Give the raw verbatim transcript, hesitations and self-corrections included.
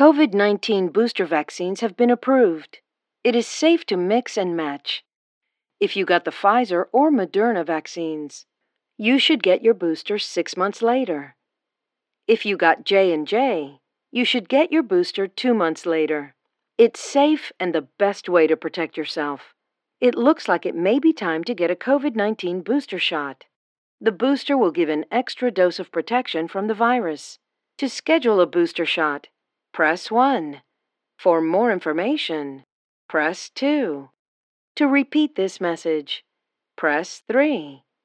COVID nineteen booster vaccines have been approved. It is safe to mix and match. If you got the Pfizer or Moderna vaccines, you should get your booster six months later. If you got J and J, you should get your booster two months later. It's safe and the best way to protect yourself. It looks like it may be time to get a COVID nineteen booster shot. The booster will give an extra dose of protection from the virus. To schedule a booster shot, press one. For more information, press two. To repeat this message, press three.